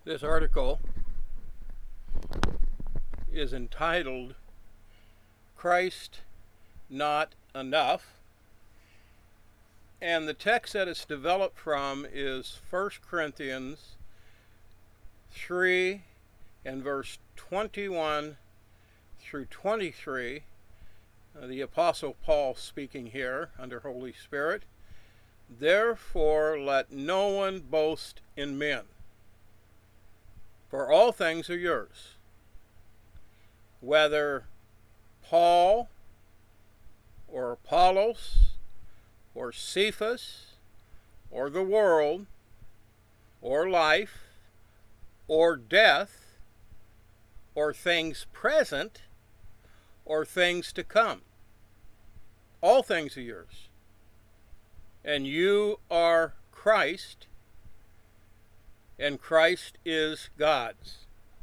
This article is entitled Christ Not Enough, and the text that it's developed from is 1 Corinthians 3 and verse 21 through 23. The Apostle Paul speaking here under Holy Spirit. Therefore let no one boast in men, for all things are yours, whether Paul or Apollos or Cephas or the world or life or death or things present or things to come. All things are yours. And you are Christ, and Christ is God's.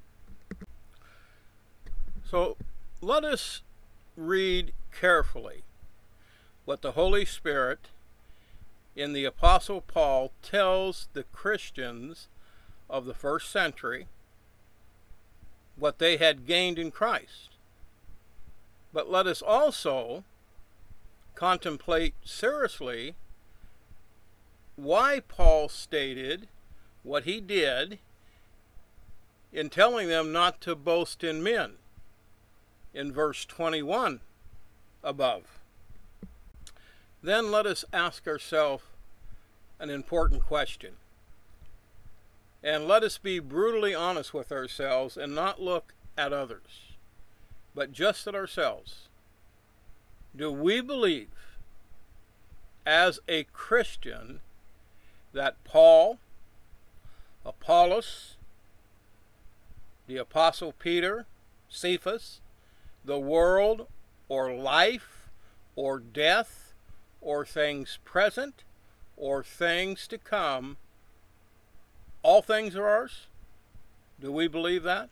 So let us read carefully what the Holy Spirit in the Apostle Paul tells the Christians of the first century, what they had gained in Christ. But let us also contemplate seriously why Paul stated what he did in telling them not to boast in men in verse 21 above. Then let us ask ourselves an important question. And let us be brutally honest with ourselves and not look at others, but just at ourselves. Do we believe as a Christian that Paul, Apollos, the Apostle Peter, Cephas, the world, or life, or death, or things present, or things to come, all things are ours? Do we believe that?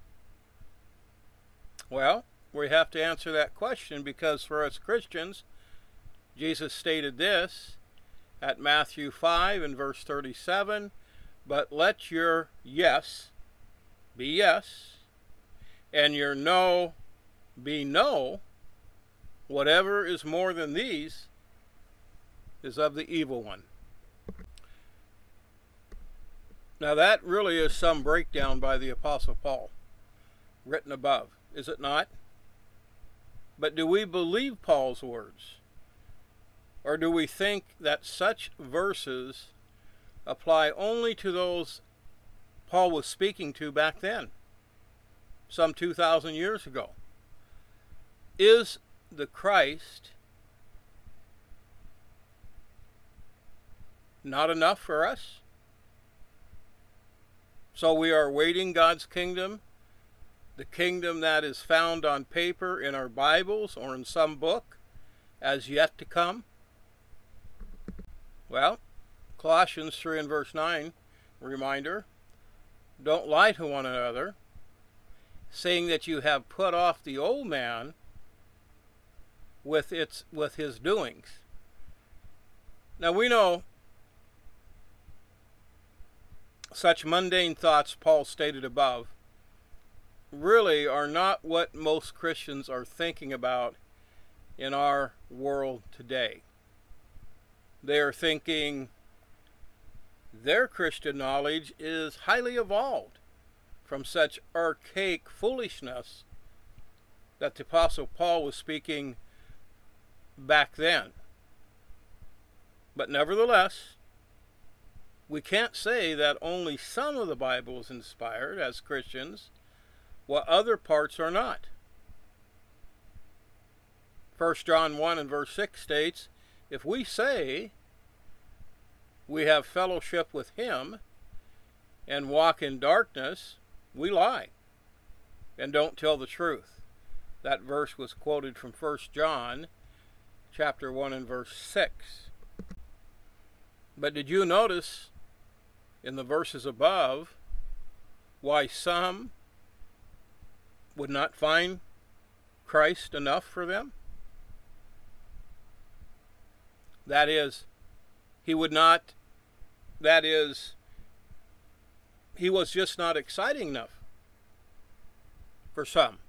Well, we have to answer that question, because for us Christians, Jesus stated this at Matthew 5 and verse 37, but let your yes be yes, and your no be no. Whatever is more than these is of the evil one. Now that really is some breakdown by the Apostle Paul, written above, is it not? But do we believe Paul's words? Or do we think that such verses apply only to those Paul was speaking to back then, some 2,000 years ago? Is the Christ not enough for us? So we are awaiting God's kingdom, the kingdom that is found on paper in our Bibles or in some book, as yet to come? Well, Colossians 3 and verse 9, reminder, don't lie to one another, saying that you have put off the old man with his doings. Now we know such mundane thoughts Paul stated above really are not what most Christians are thinking about in our world today. They are thinking their Christian knowledge is highly evolved from such archaic foolishness that the Apostle Paul was speaking back then. But nevertheless, we can't say that only some of the Bible is inspired as Christians, while other parts are not. 1 John 1 and verse 6 states, if we say we have fellowship with him and walk in darkness, we lie and don't tell the truth. That verse was quoted from 1 John chapter 1 and verse 6. But did you notice in the verses above why some would not find Christ enough for them? That is, he would not, that is, he was just not exciting enough for some.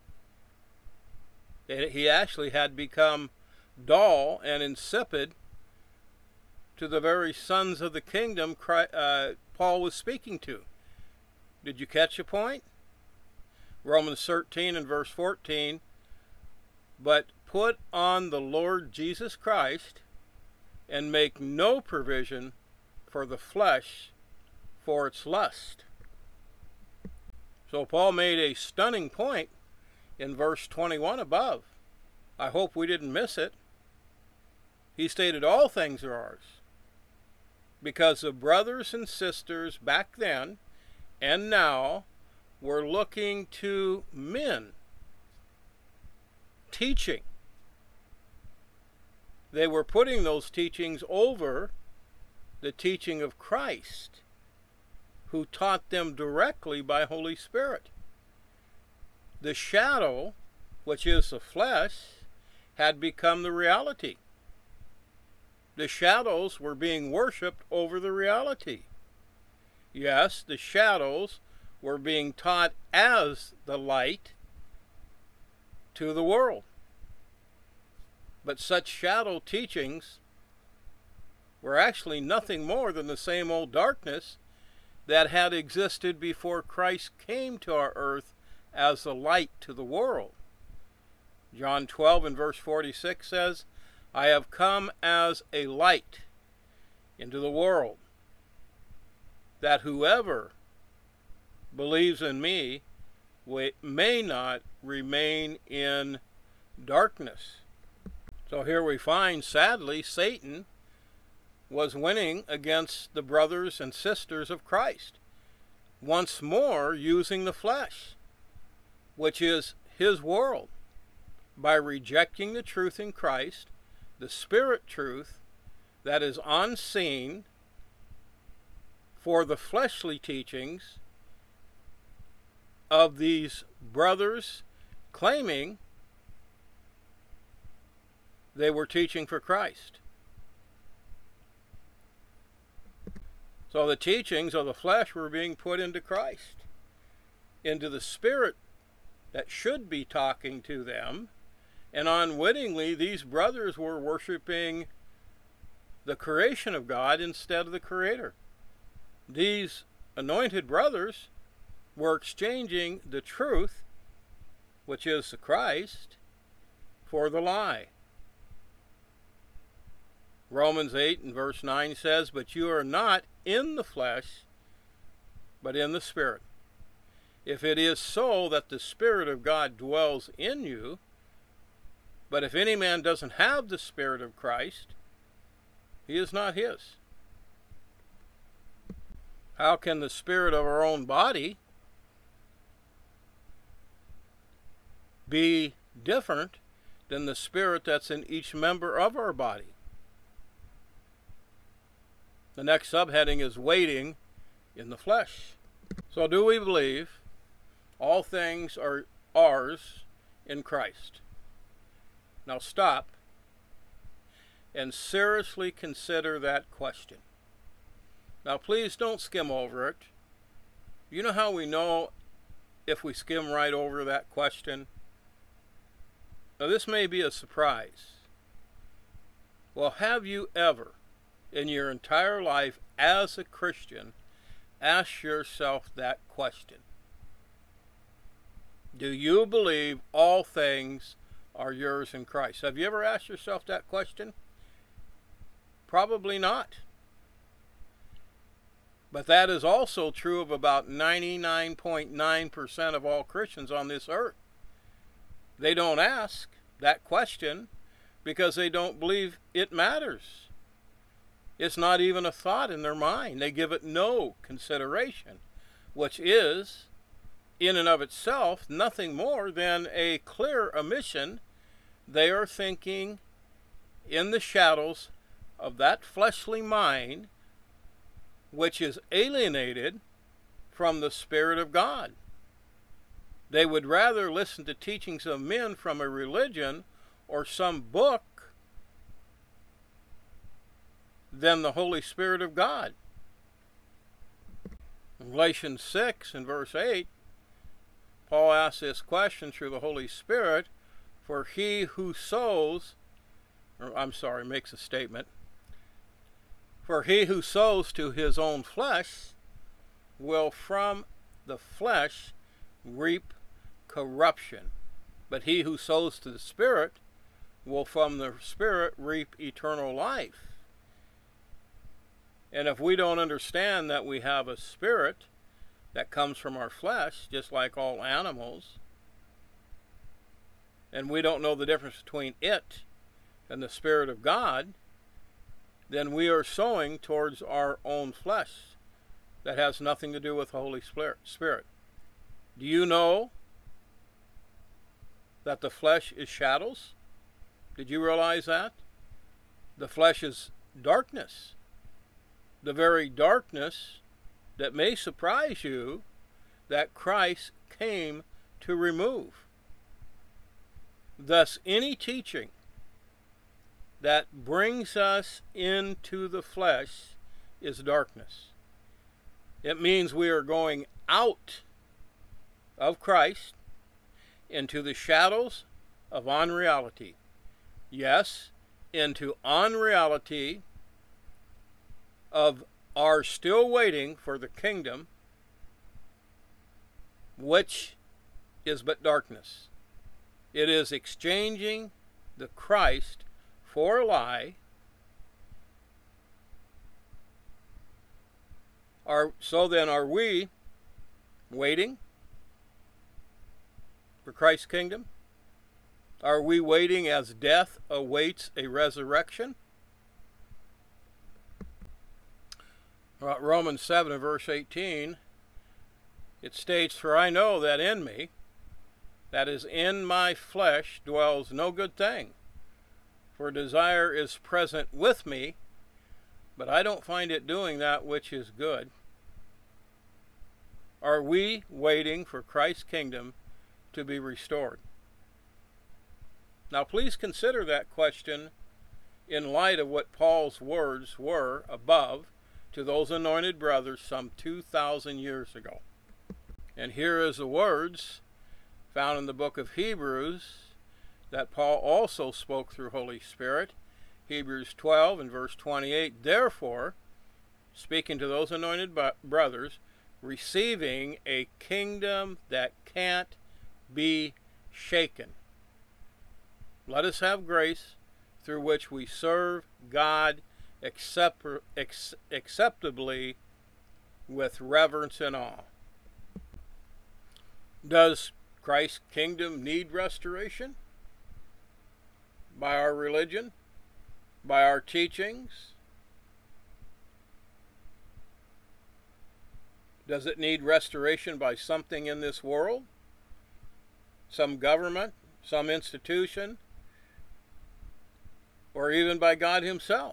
He actually had become dull and insipid to the very sons of the kingdom Paul was speaking to. Did you catch the point? Romans 13 and verse 14, but put on the Lord Jesus Christ and make no provision for the flesh for its lust. So Paul made a stunning point in verse 21 above. I hope we didn't miss it. He stated all things are ours, because the brothers and sisters back then and now were looking to men teaching. They were putting those teachings over the teaching of Christ, who taught them directly by Holy Spirit. The shadow, which is the flesh, had become the reality. The shadows were being worshipped over the reality. Yes, the shadows were being taught as the light to the world. But such shadow teachings were actually nothing more than the same old darkness that had existed before Christ came to our earth as a light to the world. John 12 and verse 46 says, I have come as a light into the world, that whoever believes in me may not remain in darkness. So here we find, sadly, Satan was winning against the brothers and sisters of Christ, once more using the flesh, which is his world, by rejecting the truth in Christ, the spirit truth that is unseen for the fleshly teachings of these brothers claiming they were teaching for Christ. So the teachings of the flesh were being put into Christ, into the spirit that should be talking to them, and unwittingly these brothers were worshiping the creation of God instead of the Creator. These anointed brothers were exchanging the truth, which is the Christ, for the lie. Romans 8 and verse 9 says, but you are not in the flesh, but in the Spirit. If it is so that the Spirit of God dwells in you, but if any man doesn't have the Spirit of Christ, he is not his. How can the spirit of our own body be different than the spirit that's in each member of our body? The next subheading is waiting in the flesh. So do we believe all things are ours in Christ? Now stop and seriously consider that question. Now please don't skim over it. You know how we know if we skim right over that question? Now this may be a surprise. Well, have you ever in your entire life as a Christian asked yourself that question? Do you believe all things are yours in Christ? Have you ever asked yourself that question? Probably not. But that is also true of about 99.9% of all Christians on this earth. They don't ask that question because they don't believe it matters. It's not even a thought in their mind. They give it no consideration, which is, in and of itself, nothing more than a clear omission. They are thinking in the shadows of that fleshly mind which is alienated from the Spirit of God. They would rather listen to teachings of men from a religion or some book than the Holy Spirit of God. In Galatians 6 and verse 8, Paul asks this question through the Holy Spirit, for he who sows, makes a statement, for he who sows to his own flesh will from the flesh reap corruption, but he who sows to the Spirit will from the Spirit reap eternal life. And if we don't understand that we have a spirit that comes from our flesh, just like all animals, and we don't know the difference between it and the Spirit of God, then we are sowing towards our own flesh. That has nothing to do with the Holy Spirit. Do you know that the flesh is shadows? Did you realize that? The flesh is darkness. The very darkness that may surprise you that Christ came to remove. Thus, any teaching that brings us into the flesh is darkness. It means we are going out of Christ into the shadows of unreality. Yes, into unreality of our still waiting for the kingdom, which is but darkness. It is exchanging the Christ for a lie. So then, are we waiting for Christ's kingdom? Are we waiting as death awaits a resurrection? Romans 7 and verse 18, it states, for I know that in me, that is in my flesh, dwells no good thing. For desire is present with me, but I don't find it doing that which is good. Are we waiting for Christ's kingdom to be restored? Now please consider that question in light of what Paul's words were above to those anointed brothers some 2,000 years ago. And here is the words found in the book of Hebrews that Paul also spoke through Holy Spirit. Hebrews 12 and verse 28, therefore, speaking to those anointed brothers, receiving a kingdom that can't be shaken, let us have grace through which we serve God acceptably with reverence and awe. Does Christ's kingdom need restoration? By our religion? By our teachings? Does it need restoration by something in this world? Some government? Some institution? Or even by God Himself?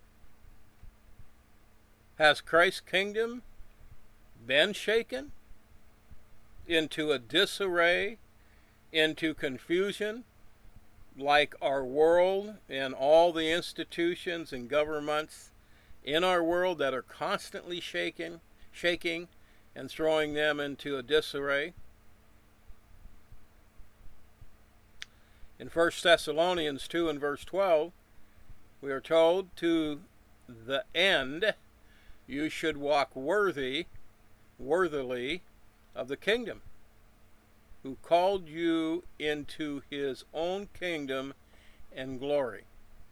Has Christ's kingdom been shaken into a disarray, into confusion, like our world and all the institutions and governments in our world that are constantly shaking and throwing them into a disarray? In 1 Thessalonians 2 and verse 12, we are told, to the end you should walk worthily of the kingdom, who called you into His own kingdom and glory.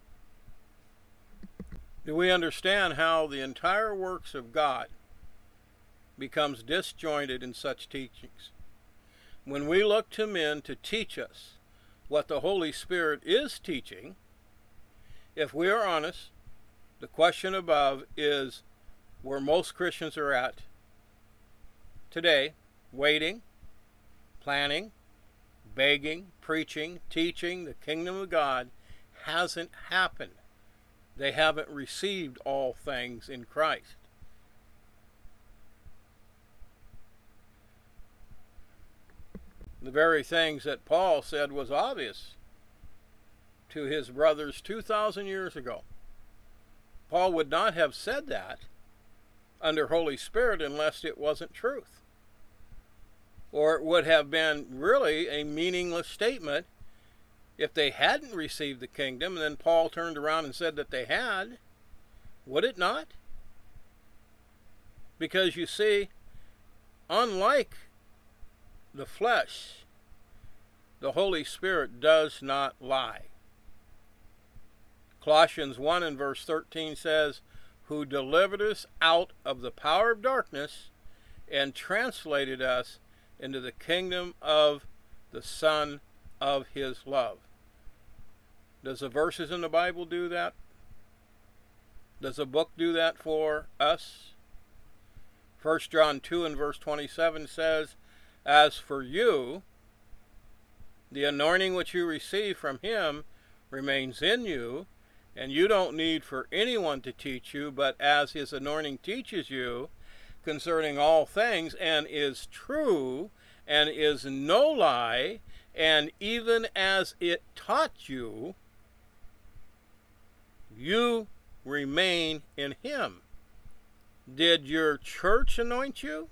Do we understand how the entire works of God becomes disjointed in such teachings? When we look to men to teach us what the Holy Spirit is teaching, if we are honest, the question above is where most Christians are at today: waiting, planning, begging, preaching, teaching the kingdom of God hasn't happened. They haven't received all things in Christ. The very things that Paul said was obvious to his brothers 2,000 years ago. Paul would not have said that under Holy Spirit unless it wasn't truth. Or it would have been really a meaningless statement if they hadn't received the kingdom, and then Paul turned around and said that they had. Would it not? Because you see, unlike the flesh, the Holy Spirit does not lie. Colossians 1 and verse 13 says, who delivered us out of the power of darkness and translated us into the kingdom of the Son of his love. Does the verses in the Bible do that? Does the book do that for us? 1 John 2 and verse 27 says, as for you, the anointing which you receive from him remains in you, and you don't need for anyone to teach you, but as his anointing teaches you concerning all things, and is true, and is no lie, and even as it taught you, you remain in him. Did your church anoint you?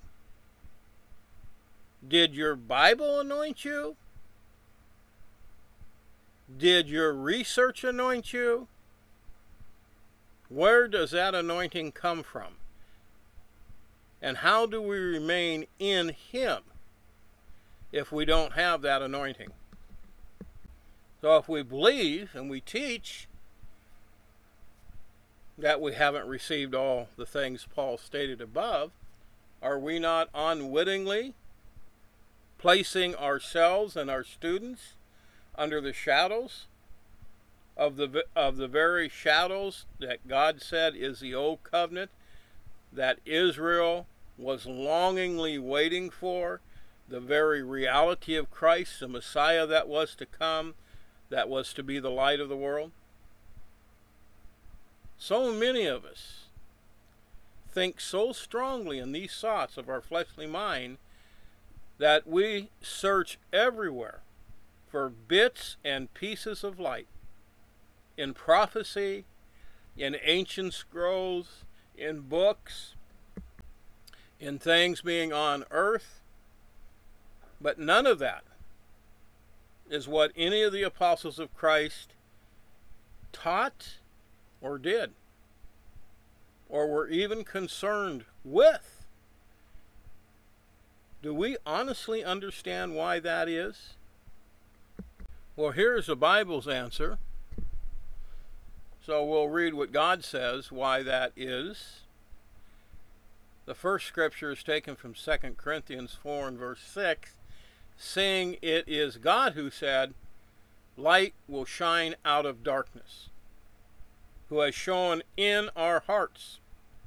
Did your Bible anoint you? Did your research anoint you? Where does that anointing come from? And how do we remain in him if we don't have that anointing? So if we believe and we teach that we haven't received all the things Paul stated above, are we not unwittingly placing ourselves and our students under the shadows of the very shadows that God said is the old covenant that Israel was longingly waiting for, the very reality of Christ, the Messiah that was to come, that was to be the light of the world? So many of us think so strongly in these thoughts of our fleshly mind that we search everywhere for bits and pieces of light, in prophecy, in ancient scrolls, in books, in things being on earth. But none of that is what any of the apostles of Christ taught or did, or were even concerned with. Do we honestly understand why that is? Well, here's the Bible's answer. So we'll read what God says why that is. The first scripture is taken from 2 Corinthians 4 and verse 6, seeing it is God who said, light will shine out of darkness, who has shone in our hearts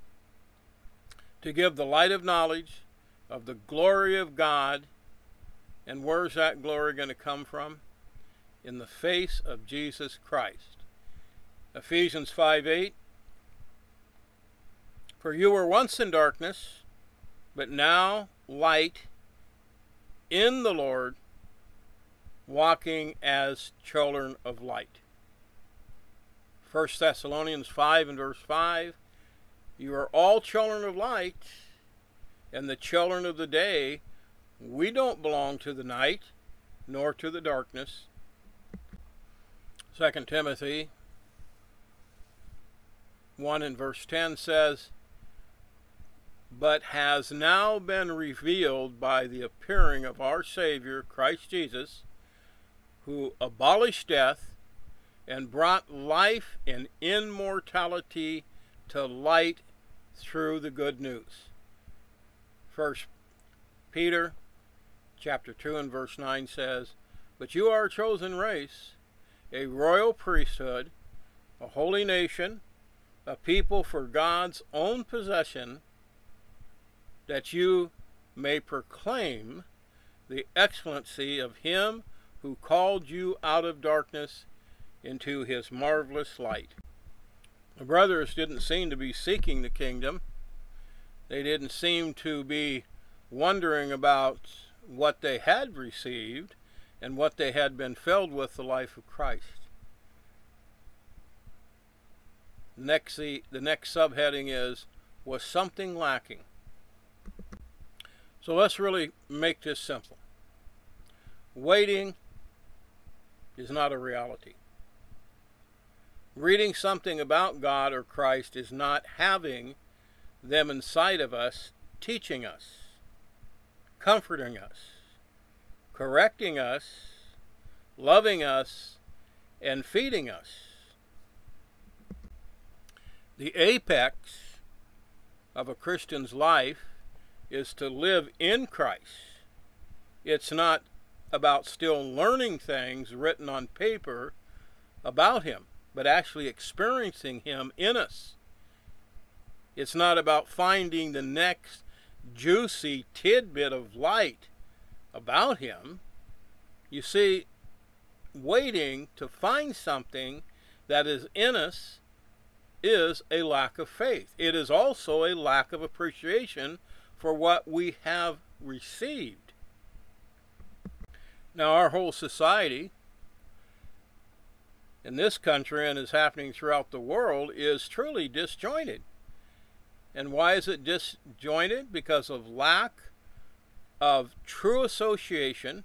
to give the light of knowledge of the glory of God. And where's that glory going to come from? In the face of Jesus Christ. Ephesians 5:8, for you were once in darkness, but now light in the Lord, walking as children of light. 1 Thessalonians 5 and verse 5, you are all children of light, and the children of the day. We don't belong to the night, nor to the darkness. 2 Timothy 1 and verse 10 says, but has now been revealed by the appearing of our Savior, Christ Jesus, who abolished death and brought life and immortality to light through the good news. 1 Peter chapter 2 and verse 9 says, but you are a chosen race, a royal priesthood, a holy nation, a people for God's own possession, that you may proclaim the excellency of him who called you out of darkness into his marvelous light. The brothers didn't seem to be seeking the kingdom. They didn't seem to be wondering about what they had received and what they had been filled with, the life of Christ. The next subheading is, was something lacking. So let's really make this simple. Waiting is not a reality. Reading something about God or Christ is not having them inside of us, teaching us, comforting us, correcting us, loving us, and feeding us. The apex of a Christian's life is to live in Christ. It's not about still learning things written on paper about Him, but actually experiencing Him in us. It's not about finding the next juicy tidbit of light about Him. You see, waiting to find something that is in us is a lack of faith. It is also a lack of appreciation for what we have received. Now, our whole society in this country, and is happening throughout the world, is truly disjointed. And why is it disjointed? Because of lack of true association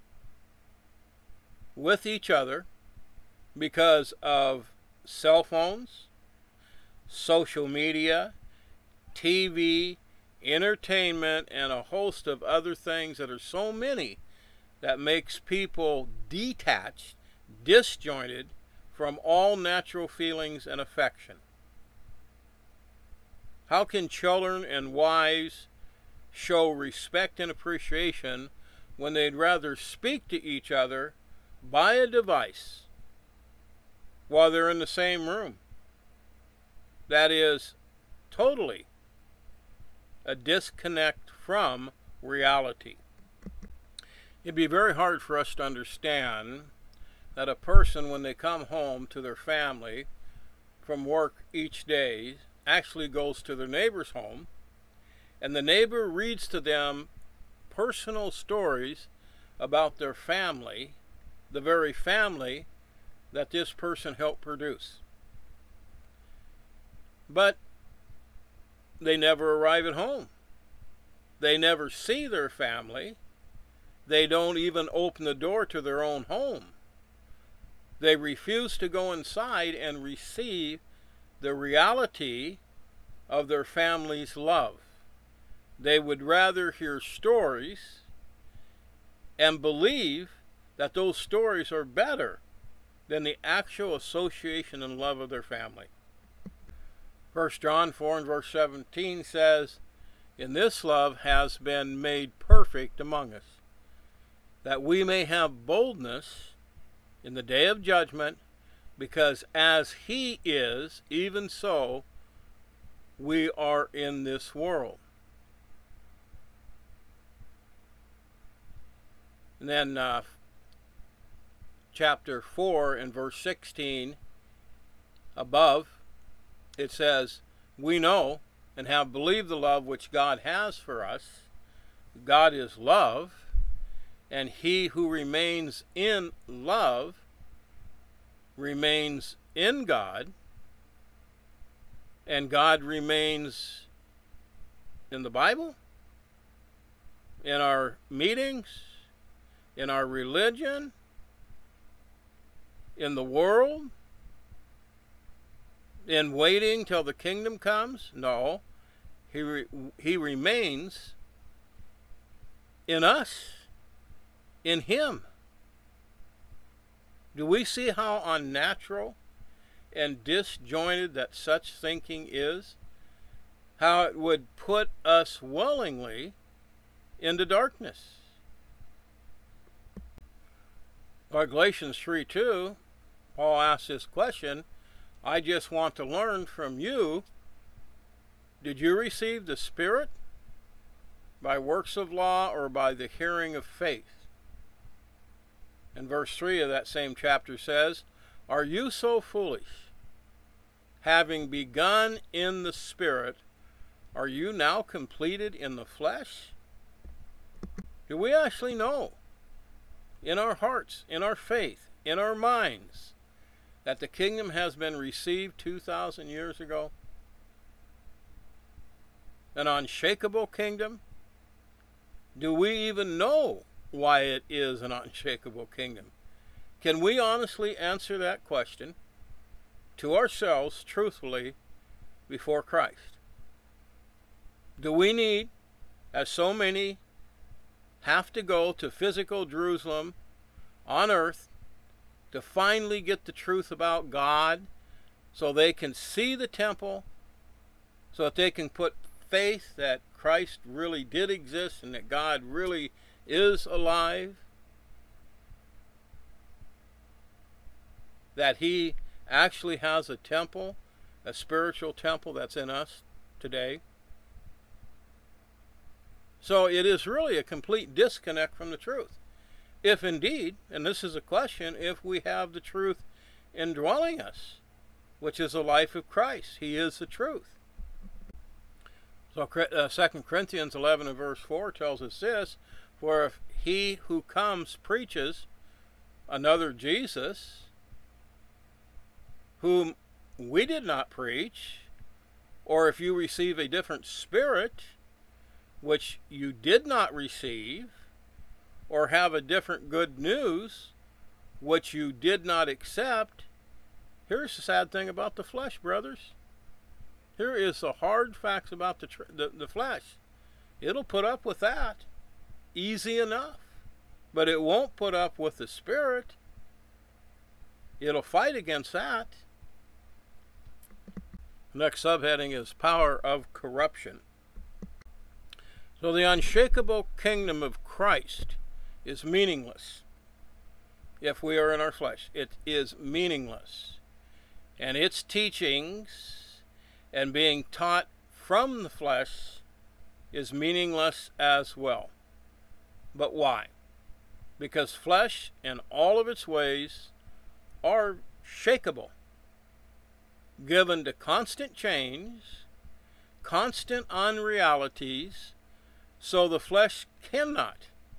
with each other, because of cell phones, social media, TV, entertainment, and a host of other things that are so many that makes people detached, disjointed from all natural feelings and affection. How can children and wives show respect and appreciation when they'd rather speak to each other by a device while they're in the same room? That is totally a disconnect from reality. It'd be very hard for us to understand that a person, when they come home to their family from work each day, actually goes to their neighbor's home, and the neighbor reads to them personal stories about their family, the very family that this person helped produce. But they never arrive at home. They never see their family. They don't even open the door to their own home. They refuse to go inside and receive the reality of their family's love. They would rather hear stories and believe that those stories are better than the actual association and love of their family. 1 John 4 and verse 17 says, "In this love has been made perfect among us, that we may have boldness in the day of judgment, because as He is, even so we are in this world." And then chapter 4 and verse 16 above, it says, "We know and have believed the love which God has for us. God is love, and he who remains in love remains in God, and God remains in the Bible, in our meetings, in our religion, in the world, in waiting till the kingdom comes. No, he remains in us, in him. Do we see how unnatural and disjointed that such thinking is? How it would put us willingly into darkness. Or Galatians 3:2, Paul asks this question, "I just want to learn from you, did you receive the Spirit by works of law or by the hearing of faith?" And verse 3 of that same chapter says, "Are you so foolish? Having begun in the Spirit, are you now completed in the flesh?" Do we actually know in our hearts, in our faith, in our minds, that the kingdom has been received 2,000 years ago? an unshakable kingdom? Do we even know why it is an unshakable kingdom? Can we honestly answer that question to ourselves truthfully before Christ? Do we need, as so many have to go to physical Jerusalem on earth to finally get the truth about God, so they can see the temple, so that they can put faith that Christ really did exist and that God really is alive, that He actually has a temple, a spiritual temple that's in us today? So it is really a complete disconnect from the truth. If indeed, and this is a question, if we have the truth indwelling us, which is the life of Christ. He is the truth. So 2 Corinthians 11 and verse 4 tells us this: for if he who comes preaches another Jesus, whom we did not preach, or if you receive a different spirit, which you did not receive, or have a different good news, which you did not accept. Here's the sad thing about the flesh, brothers. Here is the hard facts about the flesh. It'll put up with that easy enough, but it won't put up with the Spirit. It'll fight against that. Next subheading is power of corruption. So the unshakable kingdom of Christ is meaningless if we are in our flesh. It is meaningless. And its teachings and being taught from the flesh is meaningless as well. But why? Because flesh in all of its ways are shakeable, given to constant change, constant unrealities, so the flesh cannot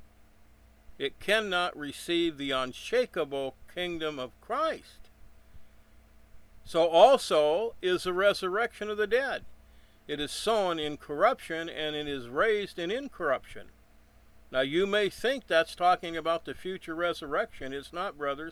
receive the unshakable kingdom of Christ. So also is the resurrection of the dead. It is sown in corruption and it is raised in incorruption. Now you may think that's talking about the future resurrection. It's not, brothers.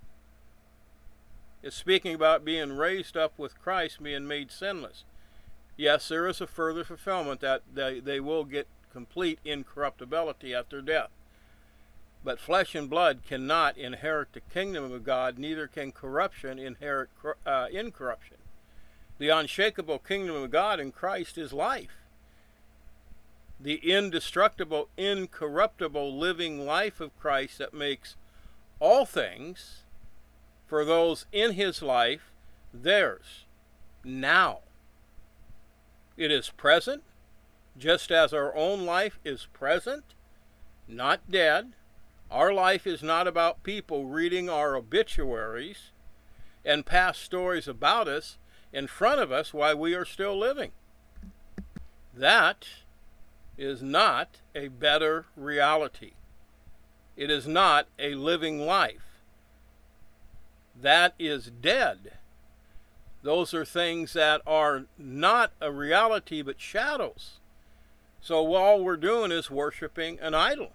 It's speaking about being raised up with Christ, being made sinless. Yes, there is a further fulfillment that they will get complete incorruptibility at their death. But flesh and blood cannot inherit the kingdom of God, neither can corruption inherit incorruption. The unshakable kingdom of God in Christ is life. The indestructible, incorruptible living life of Christ that makes all things, for those in His life, theirs, now. It is present, just as our own life is present, not dead. Our life is not about people reading our obituaries and past stories about us in front of us while we are still living. That is not a better reality. It is not a living life. That is dead. Those are things that are not a reality but shadows. So all we're doing is worshiping an idol.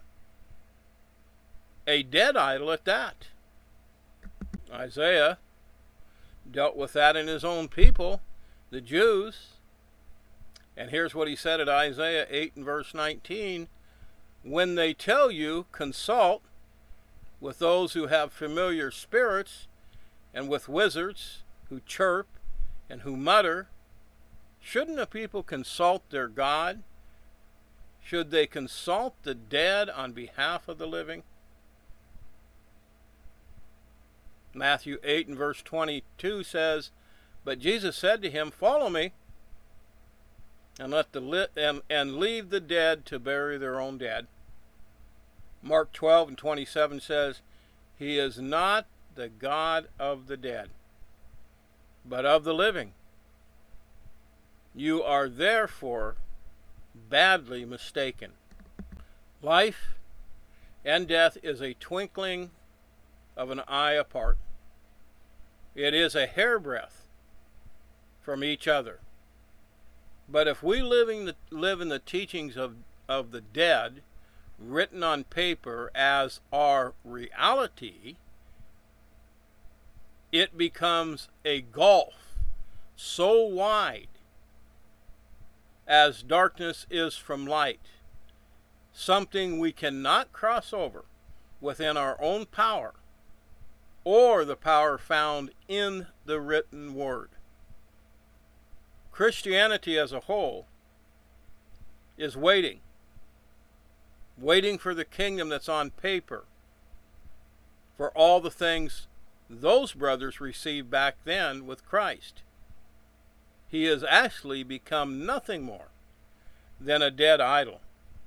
A dead idol at that. Isaiah dealt with that in his own people, the Jews. And here's what he said at Isaiah 8 and verse 19. When they tell you, consult with those who have familiar spirits and with wizards who chirp and who mutter, shouldn't a people consult their God? Should they consult the dead on behalf of the living? Matthew 8 and verse 22 says, but Jesus said to him, follow me, and leave the dead to bury their own dead. Mark 12 and 27 says, He is not the God of the dead, but of the living. You are therefore badly mistaken. Life and death is a twinkling of an eye apart. It is a hairbreadth from each other. But if we live in the teachings of the dead, written on paper as our reality, it becomes a gulf so wide as darkness is from light, something we cannot cross over within our own power or the power found in the written word. Christianity as a whole is waiting for the kingdom that's on paper, for all the things those brothers received back then with Christ. He has actually become nothing more than a dead idol.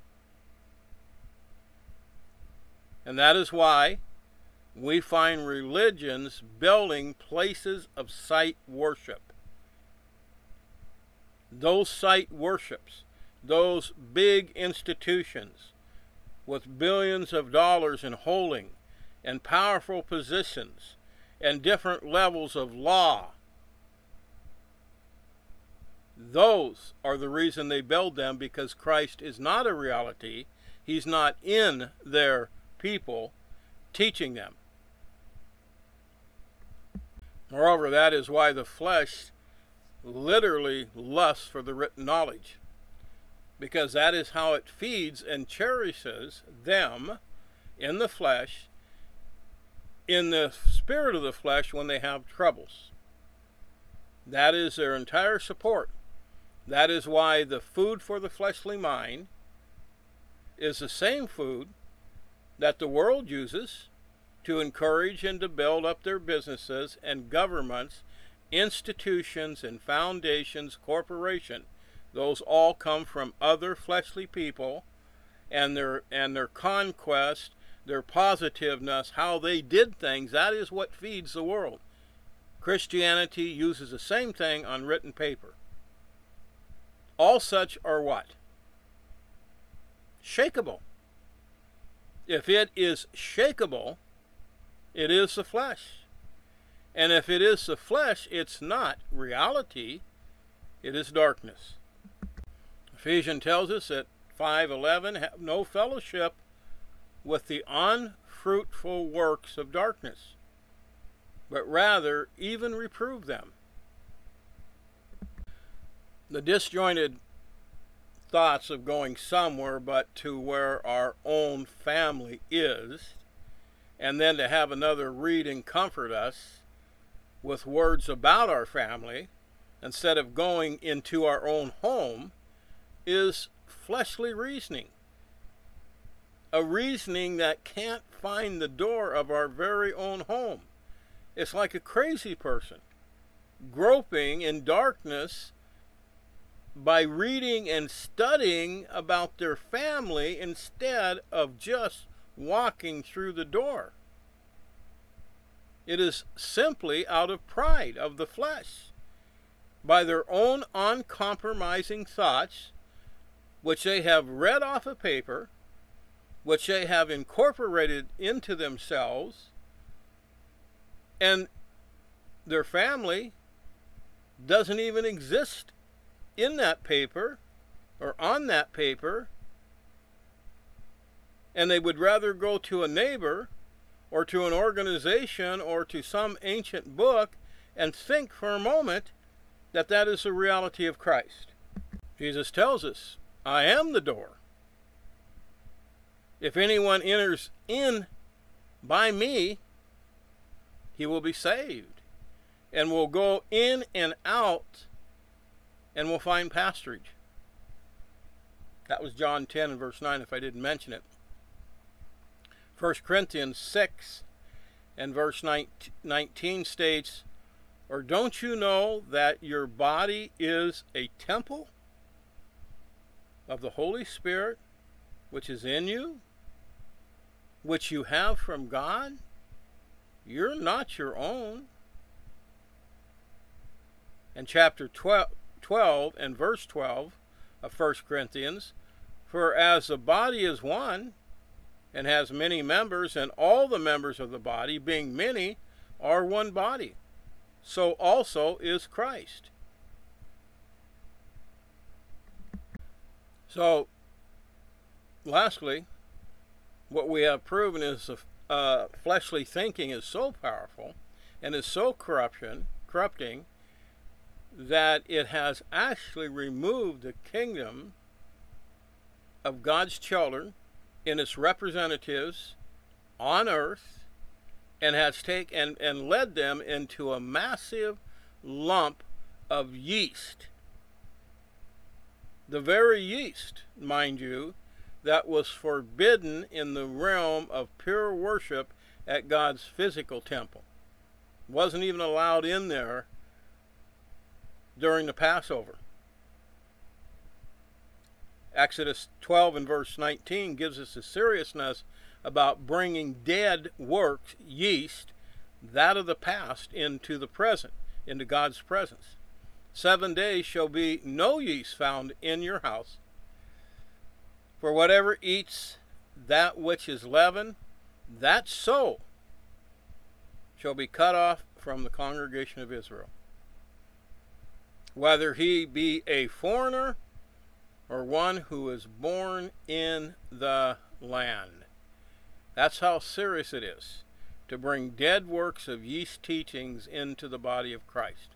And that is why we find religions building places of site worship. Those site worships, those big institutions with billions of dollars in holding and powerful positions and different levels of law, those are the reason they build them, because Christ is not a reality. He's not in their people teaching them. Moreover, that is why the flesh literally lusts for the written knowledge, because that is how it feeds and cherishes them in the flesh, in the spirit of the flesh, when they have troubles. That is their entire support. That is why the food for the fleshly mind is the same food that the world uses to encourage and to build up their businesses and governments, institutions and foundations, corporation. Those all come from other fleshly people and their conquest, their positiveness, how they did things. That is what feeds the world. Christianity uses the same thing on written paper. All such are what? Shakeable. If it is shakeable, it is the flesh. And if it is the flesh, it's not reality, it is darkness. Ephesians tells us at 5:11, have no fellowship with the unfruitful works of darkness, but rather even reprove them. The disjointed thoughts of going somewhere but to where our own family is, and then to have another read and comfort us with words about our family instead of going into our own home, is fleshly reasoning. A reasoning that can't find the door of our very own home. It's like a crazy person groping in darkness by reading and studying about their family instead of just walking through the door. It is simply out of pride of the flesh, by their own uncompromising thoughts, which they have read off a paper, which they have incorporated into themselves, and their family doesn't even exist in that paper or on that paper, and they would rather go to a neighbor or to an organization or to some ancient book and think for a moment that that is the reality of Christ. Jesus tells us, I am the door. If anyone enters in by me, he will be saved and will go in and out and will find pasturage. That was John 10 and verse 9 if I didn't mention it. 1 Corinthians 6 and verse 19 states, or don't you know that your body is a temple of the Holy Spirit which is in you, which you have from God? You're not your own. And chapter 12 and verse 12 of 1 Corinthians, for as the body is one and has many members, and all the members of the body, being many, are one body, so also is Christ. So, lastly, what we have proven is fleshly thinking is so powerful and is so corrupting, that it has actually removed the kingdom of God's children in its representatives on earth, and has taken and led them into a massive lump of yeast. The very yeast, mind you, that was forbidden in the realm of pure worship at God's physical temple. Wasn't even allowed in there during the Passover. Exodus 12 and verse 19 gives us the seriousness about bringing dead works, yeast, that of the past, into the present, into God's presence. 7 days shall be no yeast found in your house. For whatever eats that which is leavened, that soul shall be cut off from the congregation of Israel. Whether he be a foreigner or one who is born in the land. That's how serious it is to bring dead works of yeast teachings into the body of Christ.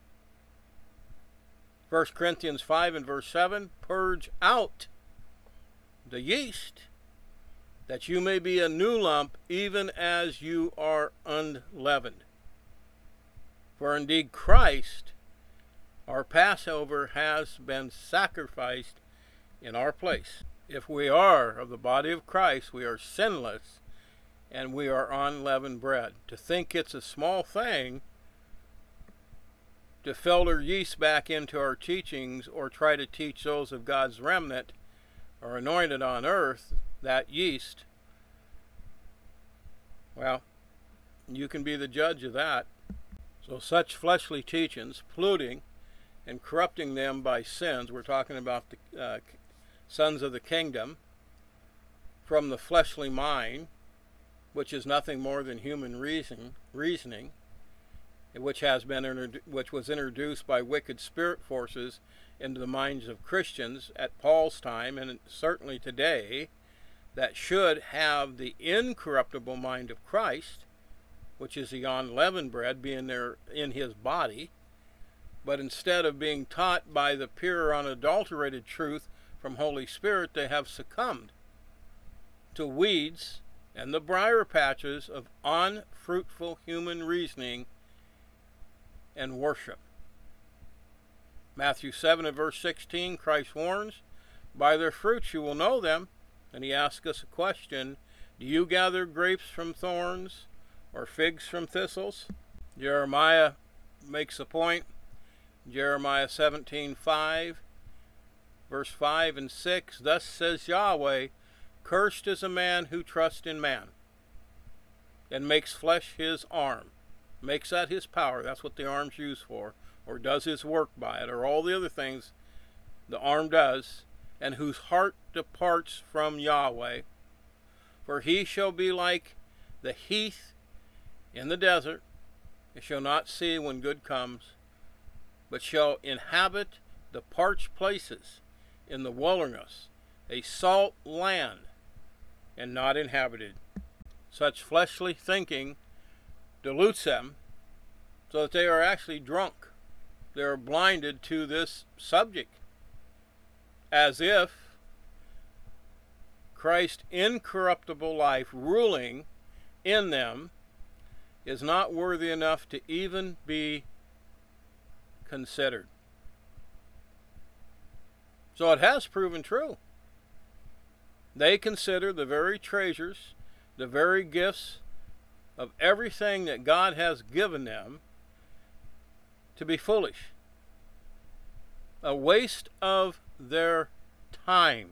1 Corinthians 5 and verse 7, purge out the yeast, that you may be a new lump, even as you are unleavened. For indeed Christ, our Passover, has been sacrificed in our place. If we are of the body of Christ, we are sinless, and we are unleavened bread. To think it's a small thing to filter yeast back into our teachings, or try to teach those of God's remnant or anointed on earth that yeast, well, you can be the judge of that. So such fleshly teachings, polluting and corrupting them by sins, we're talking about the sons of the kingdom, from the fleshly mind, which is nothing more than human reasoning, which was introduced by wicked spirit forces into the minds of Christians at Paul's time, and certainly today, that should have the incorruptible mind of Christ, which is the unleavened bread being there in his body. But instead of being taught by the pure, unadulterated truth from Holy Spirit, they have succumbed to weeds and the briar patches of unfruitful human reasoning and worship. Matthew 7 and verse 16, Christ warns, by their fruits you will know them. And he asks us a question, do you gather grapes from thorns or figs from thistles? Jeremiah makes a point. Jeremiah 17:5, verse 5 and 6, thus says Yahweh, cursed is a man who trusts in man and makes flesh his arm. Makes that his power. That's what the arm's used for, or does his work by it, or all the other things the arm does, and whose heart departs from Yahweh. For he shall be like the heath in the desert, it shall not see when good comes, but shall inhabit the parched places in the wilderness, a salt land, and not inhabited. Such fleshly thinking dilutes them so that they are actually drunk. They are blinded to this subject, as if Christ's incorruptible life ruling in them is not worthy enough to even be considered. So it has proven true. They consider the very treasures, the very gifts of everything that God has given them to be foolish, a waste of their time.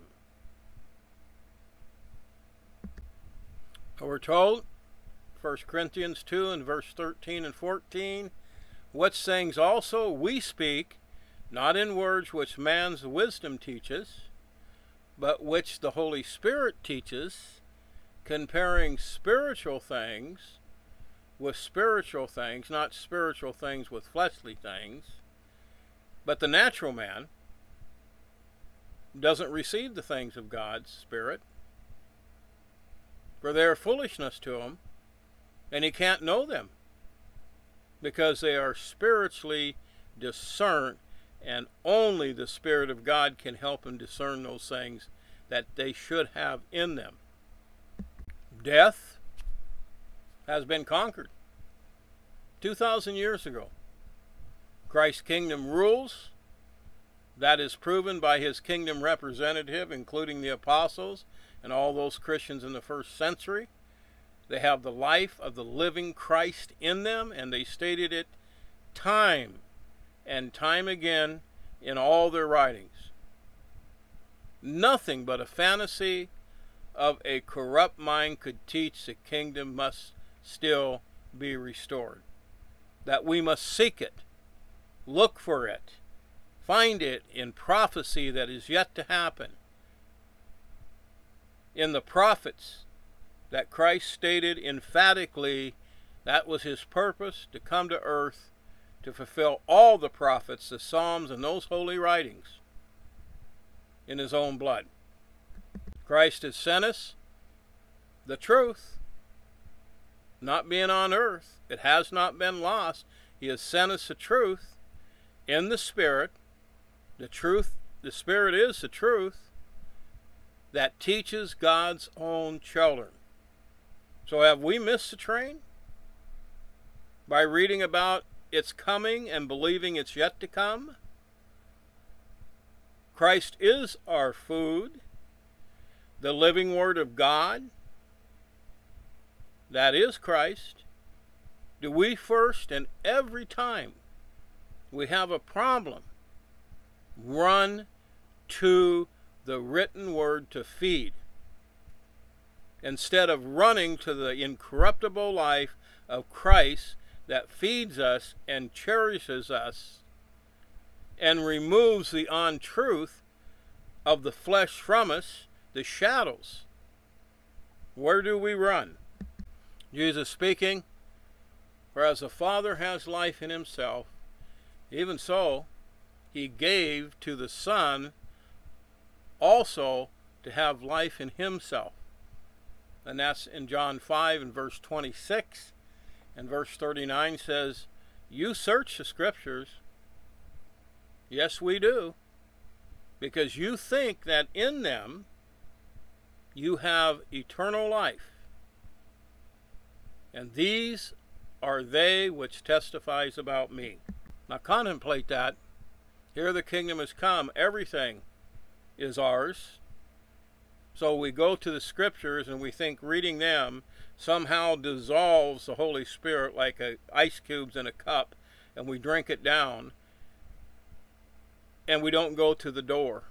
We're told, 1 Corinthians 2 and verse 13 and 14, what things also we speak, not in words which man's wisdom teaches, but which the Holy Spirit teaches, comparing spiritual things with spiritual things, not spiritual things with fleshly things. But the natural man doesn't receive the things of God's Spirit, for they are foolishness to him, and he can't know them, because they are spiritually discerned, and only the Spirit of God can help him discern those things that they should have in them. Death has been conquered 2,000 years ago. Christ's kingdom rules. That is proven by his kingdom representative, including the apostles and all those Christians in the first century. They have the life of the living Christ in them, and they stated it time and time again in all their writings. Nothing but a fantasy of a corrupt mind could teach the kingdom must still be restored. That we must seek it, look for it, find it in prophecy that is yet to happen, in the prophets that Christ stated emphatically that was his purpose, to come to earth to fulfill all the prophets, the Psalms, and those holy writings in his own blood. Christ has sent us the truth, not being on earth. It has not been lost. He has sent us the truth in the Spirit. The truth, the Spirit is the truth that teaches God's own children. So have we missed the train by reading about its coming and believing it's yet to come? Christ is our food, the living Word of God. That is Christ. Do we first and every time we have a problem run to the written Word to feed, instead of running to the incorruptible life of Christ that feeds us and cherishes us and removes the untruth of the flesh from us, the shadows? Where do we run? Jesus speaking, for as the Father has life in himself, even so he gave to the Son also to have life in himself. And that's in John 5 and verse 26. And verse 39 says, you search the Scriptures. Yes, we do. Because you think that in them you have eternal life. And these are they which testifies about me. Now contemplate that. Here the kingdom has come. Everything is ours. So we go to the Scriptures and we think reading them somehow dissolves the Holy Spirit like ice cubes in a cup, and we drink it down, and we don't go to the door.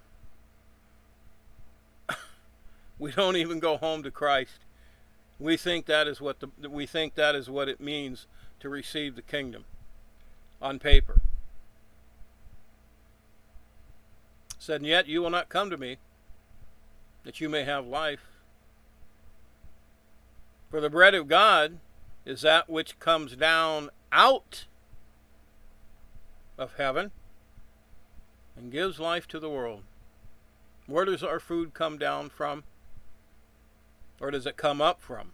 We don't even go home to Christ. We think that is what it means to receive the kingdom on paper. It said, and yet you will not come to me, that you may have life. For the bread of God is that which comes down out of heaven and gives life to the world. Where does our food come down from? Or does it come up from?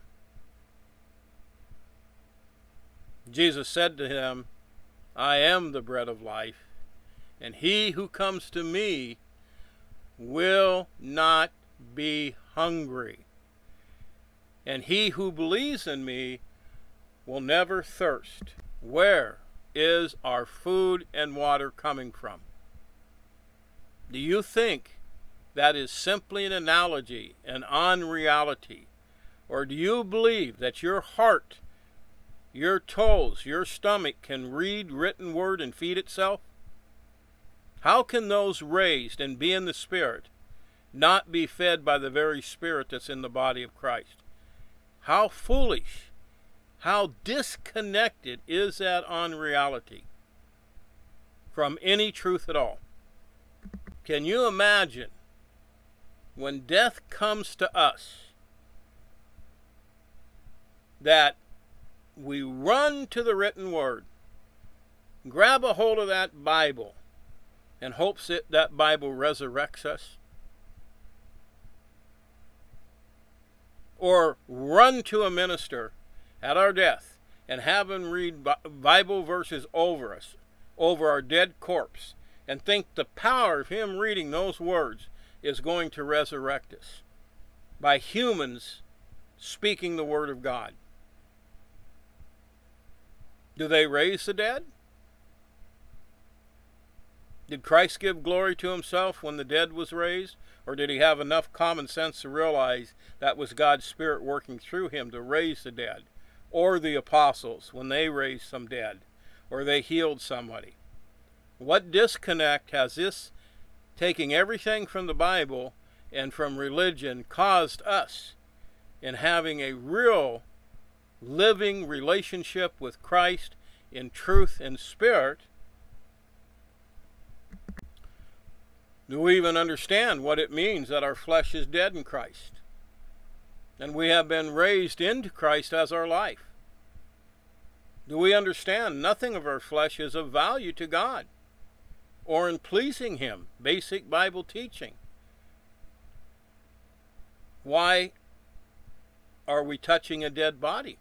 Jesus said to him, I am the bread of life, and he who comes to me will not be hungry. And he who believes in me will never thirst. Where is our food and water coming from? Do you think that is simply an analogy, an unreality? Or do you believe that your heart, your toes, your stomach can read written word and feed itself? How can those raised and be in the Spirit not be fed by the very Spirit that's in the body of Christ? How foolish, how disconnected is that unreality from any truth at all? Can you imagine when death comes to us that we run to the written word, grab a hold of that Bible, and hopes that Bible resurrects us? or run to a minister at our death and have him read Bible verses over us, over our dead corpse, and think the power of him reading those words is going to resurrect us by humans speaking the word of God. Do they raise the dead? Did Christ give glory to himself when the dead was raised? Or did he have enough common sense to realize that was God's Spirit working through him to raise the dead? Or the apostles when they raised some dead? Or they healed somebody? What disconnect has this taking everything from the Bible and from religion caused us in having a real living relationship with Christ in truth and spirit? Do we even understand what it means that our flesh is dead in Christ and we have been raised into Christ as our life? Do we understand nothing of our flesh is of value to God or in pleasing him? Basic Bible teaching. Why are we touching a dead body?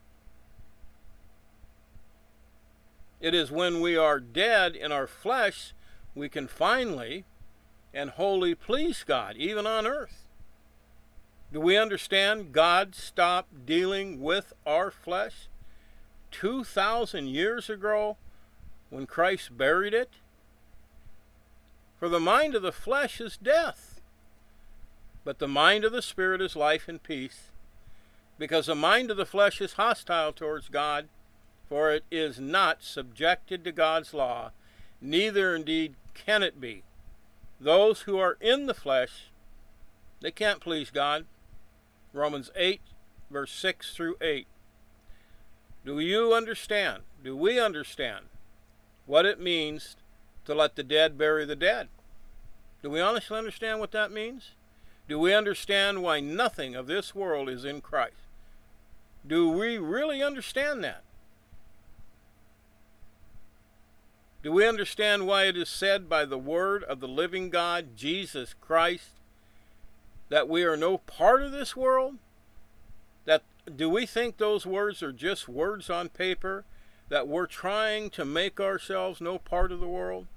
It is when we are dead in our flesh we can finally and wholly please God, even on earth. Do we understand God stopped dealing with our flesh 2,000 years ago when Christ buried it? For the mind of the flesh is death, but the mind of the Spirit is life and peace, because the mind of the flesh is hostile towards God, for it is not subjected to God's law, neither indeed can it be. Those who are in the flesh, they can't please God. Romans 8, verse 6 through 8. Do you understand? Do we understand what it means to let the dead bury the dead? Do we honestly understand what that means? Do we understand why nothing of this world is in Christ? Do we really understand that? Do we understand why it is said by the word of the living God, Jesus Christ, that we are no part of this world? Do we think those words are just words on paper, that we're trying to make ourselves no part of the world?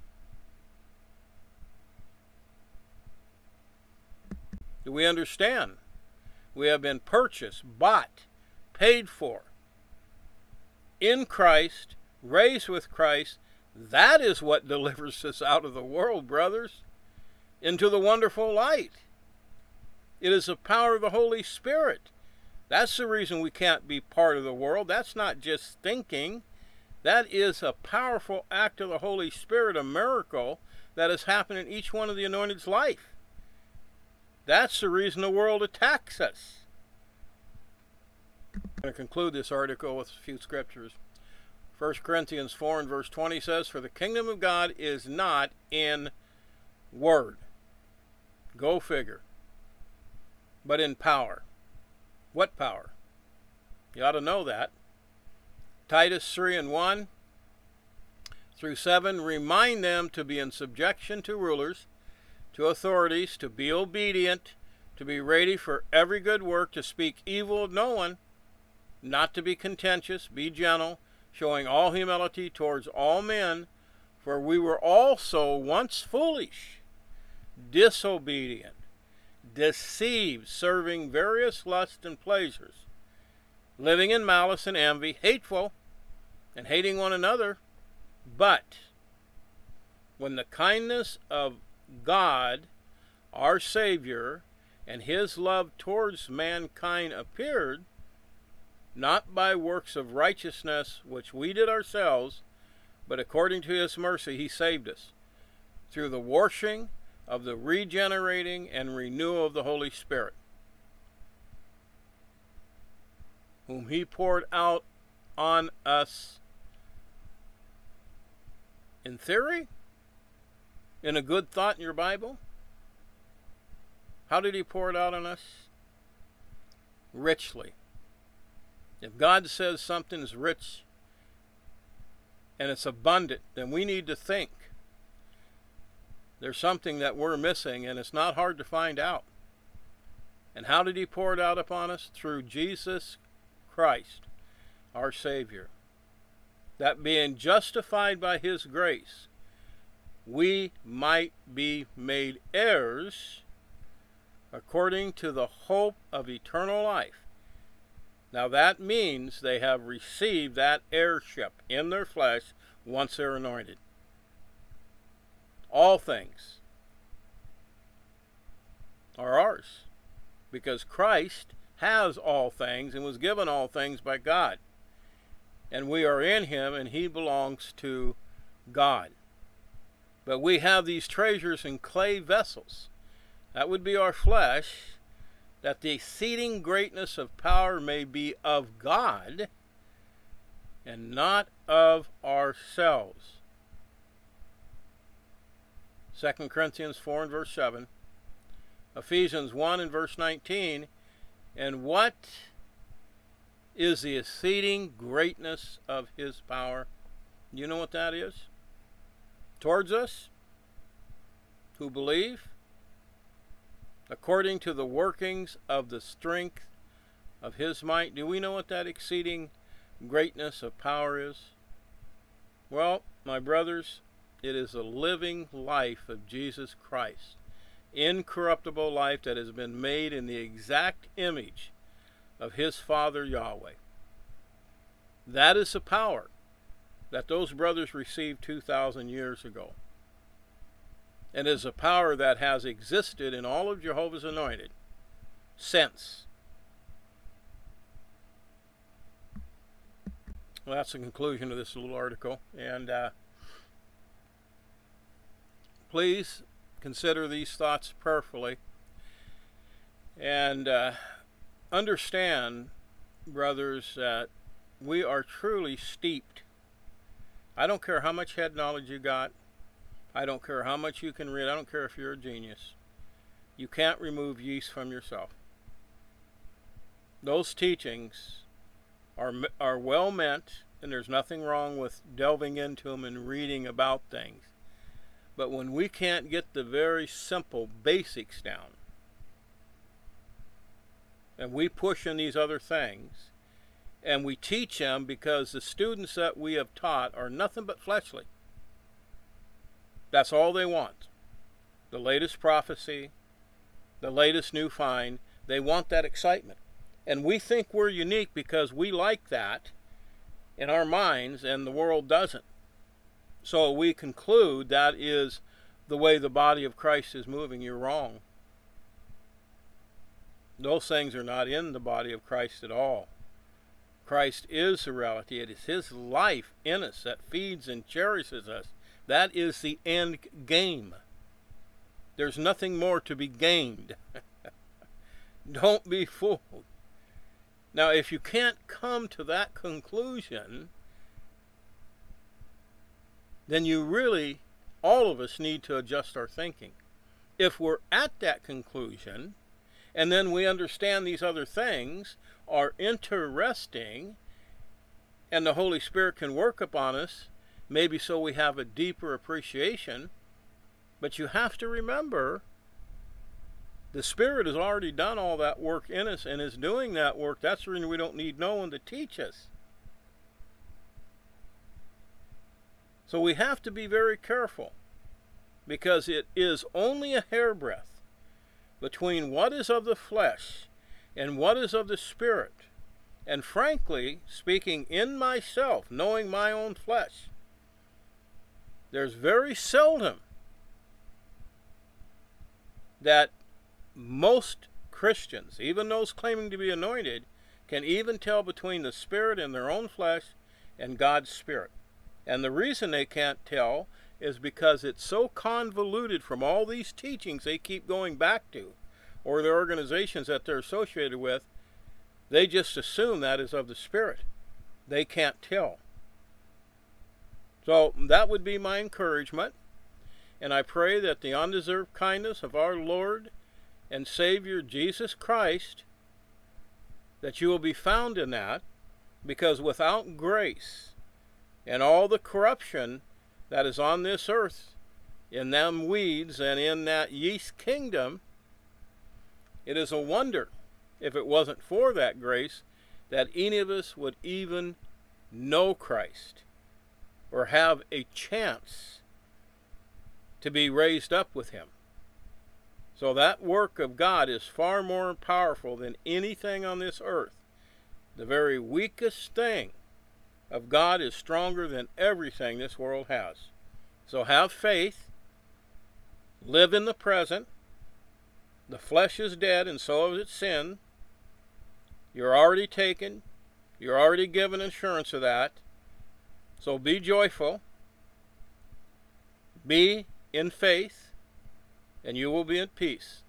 Do we understand? We have been purchased, bought, paid for in Christ, raised with Christ. That is what delivers us out of the world, brothers, into the wonderful light. It is the power of the Holy Spirit. That's the reason we can't be part of the world. That's not just thinking. That is a powerful act of the Holy Spirit, a miracle that has happened in each one of the anointed's life. That's the reason the world attacks us. I'm going to conclude this article with a few scriptures. 1 Corinthians 4 and verse 20 says, "For the kingdom of God is not in word," go figure, "but in power." What power? You ought to know that. Titus 3 and 1 through 7, "Remind them to be in subjection to rulers, to authorities, to be obedient, to be ready for every good work, to speak evil of no one, not to be contentious, be gentle, showing all humility towards all men, for we were also once foolish, disobedient, deceived, serving various lusts and pleasures, living in malice and envy, hateful, and hating one another. But when the kindness of God, our Savior, and his love towards mankind appeared, not by works of righteousness which we did ourselves, but according to his mercy he saved us, through the washing of the regenerating and renewal of the Holy Spirit, whom he poured out on us in theory, in a good thought in your Bible. How did he pour it out on us? Richly. If God says something's rich and it's abundant, then we need to think there's something that we're missing, and it's not hard to find out. And how did he pour it out upon us? Through Jesus Christ, our Savior. That being justified by his grace, we might be made heirs according to the hope of eternal life. Now that means they have received that heirship in their flesh once they're anointed. All things are ours, because Christ has all things and was given all things by God. And we are in him, and he belongs to God. But we have these treasures in clay vessels. That would be our flesh, that the exceeding greatness of power may be of God and not of ourselves. 2 Corinthians 4 and verse 7. Ephesians 1 and verse 19. And what is the exceeding greatness of his power? You know what that is? Towards us who believe, according to the workings of the strength of his might. Do we know what that exceeding greatness of power is? Well, my brothers, it is the living life of Jesus Christ. Incorruptible life that has been made in the exact image of his Father Yahweh. That is the power that those brothers received 2,000 years ago. And is a power that has existed in all of Jehovah's Anointed since. Well, that's the conclusion of this little article. And please consider these thoughts prayerfully. And understand, brothers, that we are truly steeped. I don't care how much head knowledge you got. I don't care how much you can read. I don't care if you're a genius. You can't remove yeast from yourself. Those teachings are well meant, and there's nothing wrong with delving into them and reading about things. But when we can't get the very simple basics down, and we push in these other things, and we teach them because the students that we have taught are nothing but fleshly. That's all they want. The latest prophecy, the latest new find. They want that excitement. And we think we're unique because we like that in our minds, and the world doesn't. So we conclude that is the way the body of Christ is moving. You're wrong. Those things are not in the body of Christ at all. Christ is the reality. It is his life in us that feeds and cherishes us. That is the end game. There's nothing more to be gained. Don't be fooled. Now, if you can't come to that conclusion, then you really, all of us, need to adjust our thinking. If we're at that conclusion, and then we understand these other things are interesting, and the Holy Spirit can work upon us, maybe so we have a deeper appreciation. But you have to remember, the Spirit has already done all that work in us and is doing that work. That's the reason we don't need no one to teach us. So we have to be very careful, because it is only a hairbreadth between what is of the flesh and what is of the Spirit. And frankly, speaking in myself, knowing my own flesh, there's very seldom that most Christians, even those claiming to be anointed, can even tell between the Spirit in their own flesh and God's Spirit. And the reason they can't tell is because it's so convoluted from all these teachings they keep going back to, or the organizations that they're associated with. They just assume that is of the Spirit. They can't tell. So that would be my encouragement. And I pray that the undeserved kindness of our Lord and Savior Jesus Christ, that you will be found in that, because without grace and all the corruption that is on this earth, in them weeds and in that yeast kingdom, It is a wonder, if it wasn't for that grace, that any of us would even know Christ or have a chance to be raised up with him. So that work of God is far more powerful than anything on this earth. The very weakest thing of God is stronger than everything this world has. So have faith, live in the present. The flesh is dead, and so is its sin. You're already taken. You're already given assurance of that. So be joyful. Be in faith, and you will be at peace.